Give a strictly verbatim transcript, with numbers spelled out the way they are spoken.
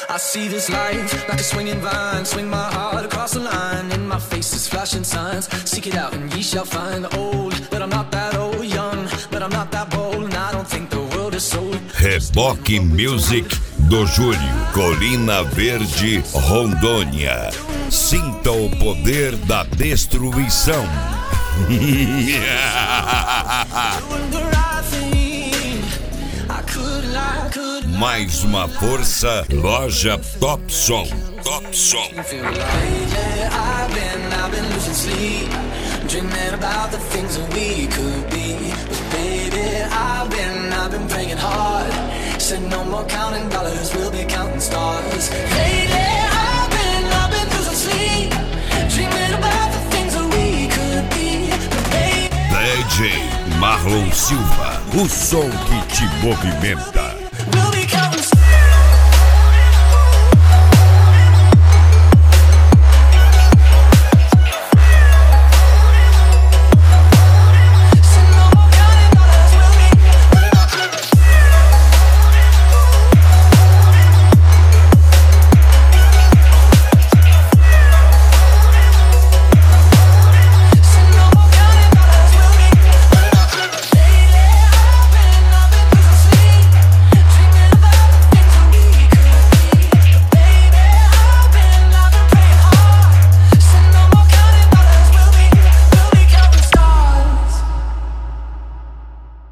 I see this life like a swinging vine, swing my heart across the line. In my face is flashing signs, seek it out and ye shall find. Old, but I'm not that old, young, but I'm not that bold, and I don't think the world is sold. Reboque Music do Júlio, Colina Verde, Rondônia. Sinta o poder da destruição. Mais uma força, loja Top Som. Top Som. Dreaming about the things that we could be. But baby, I've been, I've been praying hard. Said no more counting dollars, we'll be counting stars. Lately, I've been, I've been losing sleep. Dreaming about the things that we could be. But baby, D J Marlon Silva, o som que te movimenta.